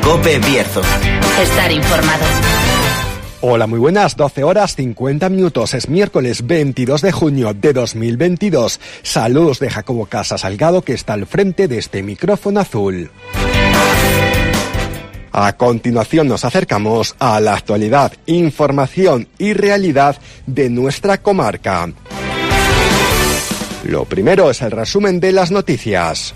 COPE Bierzo. Estar informado. Hola, muy buenas, 12 horas 50 minutos, es miércoles 22 de junio de 2022. Saludos de Jacobo Casa Salgado, que está al frente de este micrófono azul. A continuación nos acercamos a la actualidad, información y realidad de nuestra comarca. Lo primero es el resumen de las noticias.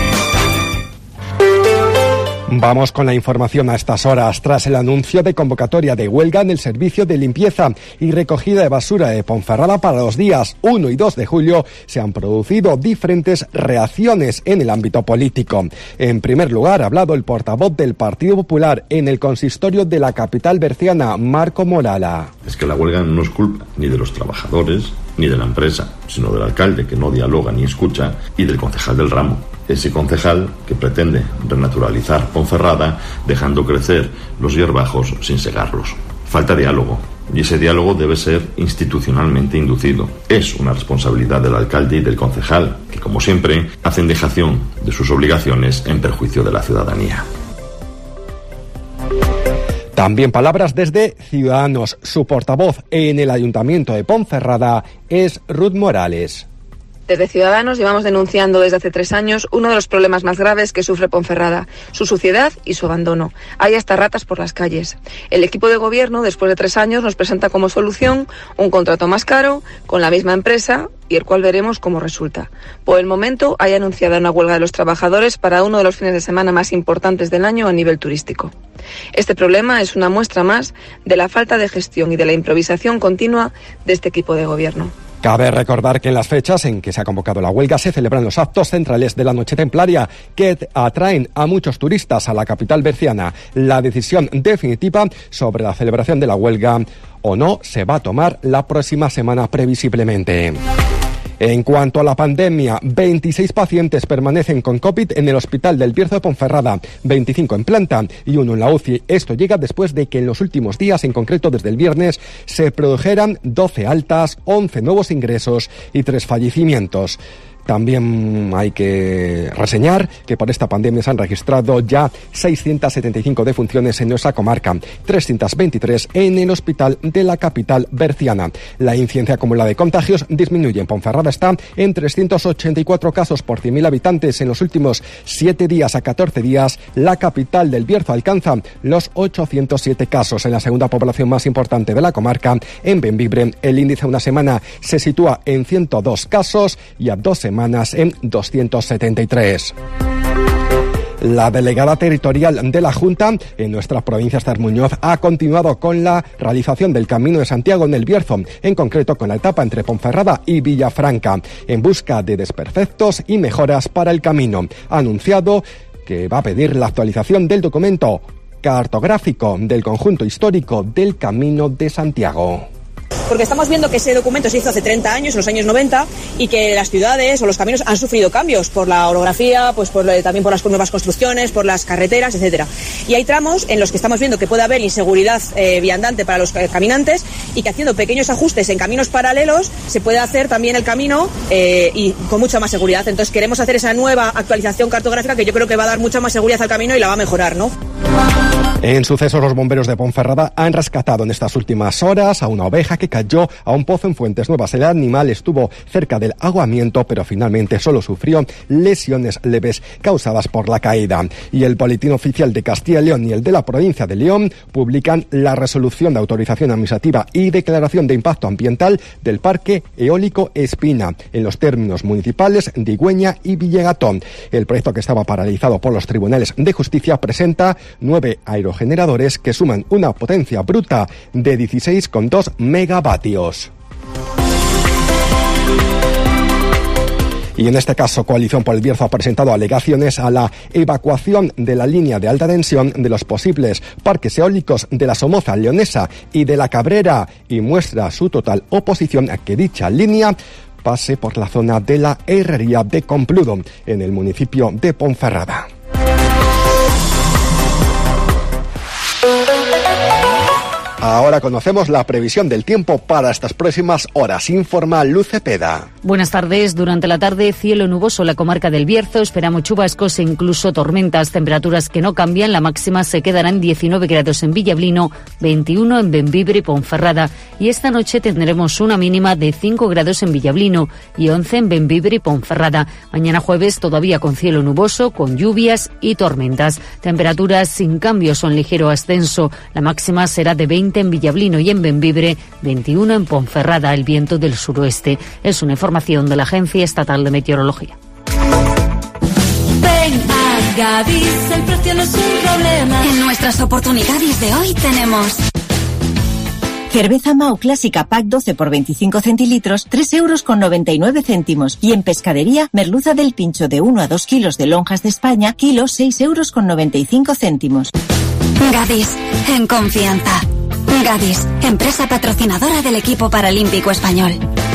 Vamos con la información a estas horas. Tras el anuncio de convocatoria de huelga en el servicio de limpieza y recogida de basura de Ponferrada para los días 1 y 2 de julio, se han producido diferentes reacciones en el ámbito político. En primer lugar, ha hablado el portavoz del Partido Popular en el consistorio de la capital berciana, Marco Morala. Es que la huelga no es culpa ni de los trabajadores ni de la empresa, sino del alcalde, que no dialoga ni escucha, y del concejal del ramo. Ese concejal que pretende renaturalizar Ponferrada dejando crecer los hierbajos sin segarlos. Falta diálogo, y ese diálogo debe ser institucionalmente inducido. Es una responsabilidad del alcalde y del concejal, que como siempre hacen dejación de sus obligaciones en perjuicio de la ciudadanía. También palabras desde Ciudadanos. Su portavoz en el Ayuntamiento de Ponferrada es Ruth Morales. Desde Ciudadanos llevamos denunciando desde hace 3 años uno de los problemas más graves que sufre Ponferrada, su suciedad y su abandono. Hay hasta ratas por las calles. El equipo de gobierno, después de 3 años, nos presenta como solución un contrato más caro con la misma empresa y el cual veremos cómo resulta. Por el momento hay anunciada una huelga de los trabajadores para uno de los fines de semana más importantes del año a nivel turístico. Este problema es una muestra más de la falta de gestión y de la improvisación continua de este equipo de gobierno. Cabe recordar que en las fechas en que se ha convocado la huelga se celebran los actos centrales de la Noche Templaria, que atraen a muchos turistas a la capital berciana. La decisión definitiva sobre la celebración de la huelga o no se va a tomar la próxima semana previsiblemente. En cuanto a la pandemia, 26 pacientes permanecen con COVID en el Hospital del Bierzo de Ponferrada, 25 en planta y 1 en la UCI. Esto llega después de que en los últimos días, en concreto desde el viernes, se produjeran 12 altas, 11 nuevos ingresos y 3 fallecimientos. También hay que reseñar que por esta pandemia se han registrado ya 675 defunciones en nuestra comarca, 323 en el hospital de la capital berciana. La incidencia acumulada de contagios disminuye. En Ponferrada está en 384 casos por 100.000 habitantes en los últimos 7 días a 14 días. La capital del Bierzo alcanza los 807 casos. En la segunda población más importante de la comarca, en Bembibre, el índice de una semana se sitúa en 102 casos y a 2 semanas en 273. La delegada territorial de la Junta en nuestra provincia, Esther Muñoz, ha continuado con la realización del Camino de Santiago en el Bierzo, en concreto con la etapa entre Ponferrada y Villafranca, en busca de desperfectos y mejoras para el camino. Ha anunciado que va a pedir la actualización del documento cartográfico del conjunto histórico del Camino de Santiago. Porque estamos viendo que ese documento se hizo hace 30 años, en los años 90, y que las ciudades o los caminos han sufrido cambios por la orografía, pues también por las nuevas construcciones, por las carreteras, etcétera. Y hay tramos en los que estamos viendo que puede haber inseguridad viandante para los caminantes y que haciendo pequeños ajustes en caminos paralelos se puede hacer también el camino y con mucha más seguridad. Entonces queremos hacer esa nueva actualización cartográfica que yo creo que va a dar mucha más seguridad al camino y la va a mejorar, ¿no? En sucesos, los bomberos de Ponferrada han rescatado en estas últimas horas a una oveja que cayó a un pozo en Fuentes Nuevas. El animal estuvo cerca del ahogamiento, pero finalmente solo sufrió lesiones leves causadas por la caída. Y el Boletín Oficial de Castilla y León y el de la provincia de León publican la resolución de autorización administrativa y declaración de impacto ambiental del Parque Eólico Espina, en los términos municipales de Igüeña y Villegatón. El proyecto, que estaba paralizado por los tribunales de justicia, presenta 9 aerogeneradores que suman una potencia bruta de 16,2 megavatios. Y en este caso, Coalición por el Bierzo ha presentado alegaciones a la evacuación de la línea de alta tensión de los posibles parques eólicos de la Somoza Leonesa y de la Cabrera, y muestra su total oposición a que dicha línea pase por la zona de la Herrería de Compludo, en el municipio de Ponferrada. Ahora conocemos la previsión del tiempo para estas próximas horas. Informa Luz Cepeda. Buenas tardes. Durante la tarde, cielo nuboso en la comarca del Bierzo. Esperamos chubascos e incluso tormentas. Temperaturas que no cambian. La máxima se quedará en 19 grados en Villablino, 21 en Bembibre y Ponferrada. Y esta noche tendremos una mínima de 5 grados en Villablino y 11 en Bembibre y Ponferrada. Mañana jueves todavía con cielo nuboso, con lluvias y tormentas. Temperaturas sin cambios o en ligero ascenso. La máxima será de 20 en Villablino y en Bembibre, 21 en Ponferrada. El viento del suroeste. Es una información de la Agencia Estatal de Meteorología. Ven a Gadis, el precio no es un problema. En nuestras oportunidades de hoy tenemos cerveza Mau Clásica Pack 12 por 25 centilitros, 3,99 €. Y en pescadería, merluza del pincho de 1 a 2 kilos de lonjas de España, kilo 6,95 €. Gadis, en confianza. Gadis, empresa patrocinadora del equipo paralímpico español.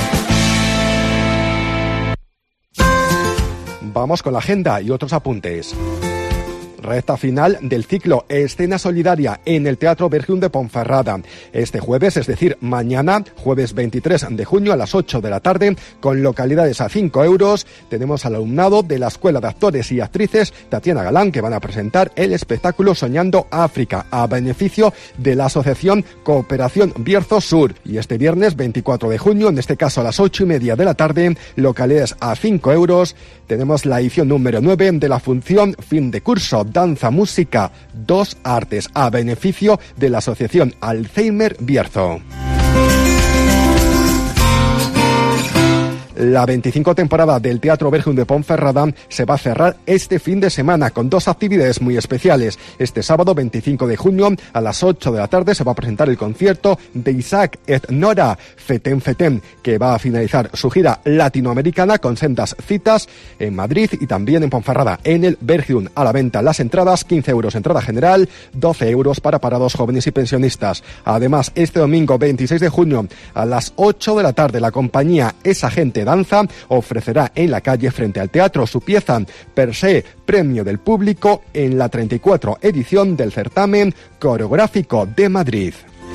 Vamos con la agenda y otros apuntes. Recta final del ciclo Escena Solidaria en el Teatro Bergium de Ponferrada. Este jueves, es decir, mañana, jueves 23 de junio a las 8 de la tarde, con localidades a 5 €, tenemos al alumnado de la Escuela de Actores y Actrices Tatiana Galán, que van a presentar el espectáculo Soñando África, a beneficio de la Asociación Cooperación Bierzo Sur. Y este viernes 24 de junio, en este caso a las 8:30 de la tarde, localidades a 5 €, tenemos la edición número 9 de la función Fin de Curso, Danza, Música, 2 Artes, a beneficio de la Asociación Alzheimer Bierzo. La 25 temporada del Teatro Bergium de Ponferrada se va a cerrar este fin de semana con 2 actividades muy especiales. Este sábado 25 de junio a las 8 de la tarde se va a presentar el concierto de Isaac et Nora, Feten Feten, que va a finalizar su gira latinoamericana con sendas citas en Madrid y también en Ponferrada, en el Bergium. A la venta las entradas, 15 € entrada general, 12 € para parados, jóvenes y pensionistas. Además, este domingo 26 de junio a las 8 de la tarde la compañía Esa Gente Danza ofrecerá en la calle frente al teatro su pieza Per se, premio del público en la 34 edición del certamen coreográfico de Madrid.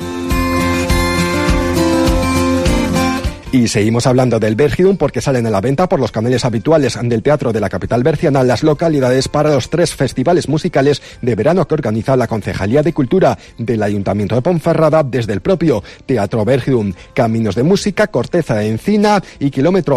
Y seguimos hablando del Bergium porque salen a la venta por los canales habituales del teatro de la capital berciana las localidades para los 3 festivales musicales de verano que organiza la Concejalía de Cultura del Ayuntamiento de Ponferrada desde el propio Teatro Bergium. Caminos de Música, Corteza de Encina y kilómetro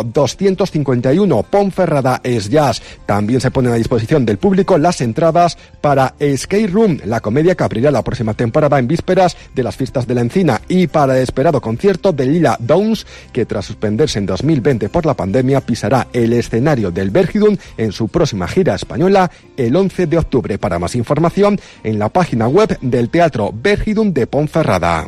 251, Ponferrada es Jazz. También se ponen a disposición del público las entradas para Skate Room, la comedia que abrirá la próxima temporada en vísperas de las fiestas de la Encina, y para el esperado concierto de Lila Downs, que tras suspenderse en 2020 por la pandemia pisará el escenario del Bergium en su próxima gira española el 11 de octubre. Para más información, en la página web del Teatro Bergium de Ponferrada.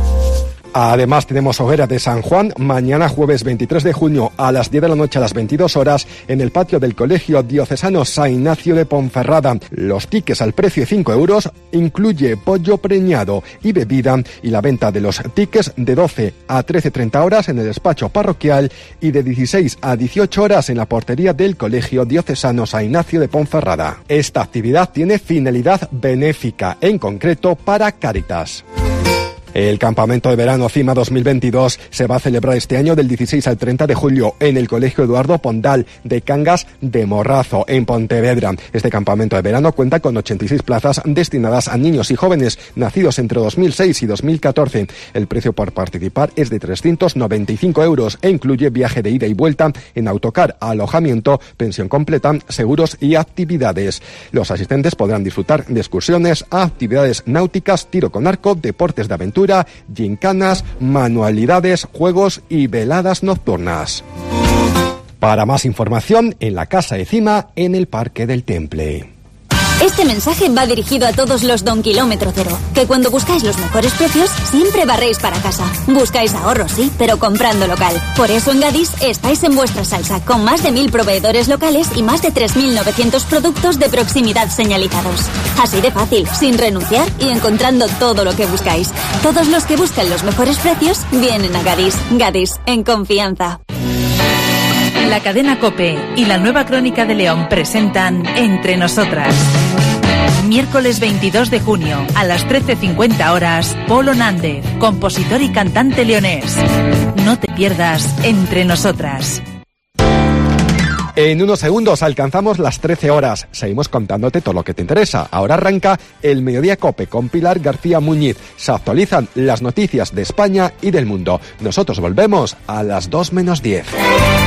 Además tenemos hoguera de San Juan mañana jueves 23 de junio a las 10 de la noche a las 22 horas en el patio del Colegio Diocesano San Ignacio de Ponferrada. Los tickets al precio de 5 € incluye pollo preñado y bebida, y la venta de los tickets de 12 a 13:30 horas en el despacho parroquial y de 16 a 18 horas en la portería del Colegio Diocesano San Ignacio de Ponferrada. Esta actividad tiene finalidad benéfica, en concreto para Cáritas. El campamento de verano CIMA 2022 se va a celebrar este año del 16 al 30 de julio en el Colegio Eduardo Pondal de Cangas de Morrazo, en Pontevedra. Este campamento de verano cuenta con 86 plazas destinadas a niños y jóvenes nacidos entre 2006 y 2014. El precio por participar es de 395 € e incluye viaje de ida y vuelta en autocar, alojamiento, pensión completa, seguros y actividades. Los asistentes podrán disfrutar de excursiones, actividades náuticas, tiro con arco, deportes de aventura, gincanas, manualidades, juegos y veladas nocturnas. Para más información, en la Casa de Cima, en el Parque del Temple. Este mensaje va dirigido a todos los Don Kilómetro Cero, que cuando buscáis los mejores precios, siempre barréis para casa. Buscáis ahorros, sí, pero comprando local. Por eso en Gadis estáis en vuestra salsa, con más de 1000 proveedores locales y más de 3900 productos de proximidad señalizados. Así de fácil, sin renunciar y encontrando todo lo que buscáis. Todos los que buscan los mejores precios vienen a Gadis. Gadis, en confianza. La cadena COPE y la Nueva Crónica de León presentan Entre Nosotras. Miércoles 22 de junio, a las 13:50 horas, Polo Nández, compositor y cantante leonés. No te pierdas Entre Nosotras. En unos segundos alcanzamos las 13 horas. Seguimos contándote todo lo que te interesa. Ahora arranca el Mediodía COPE con Pilar García Muñiz. Se actualizan las noticias de España y del mundo. Nosotros volvemos a las 2 menos 10.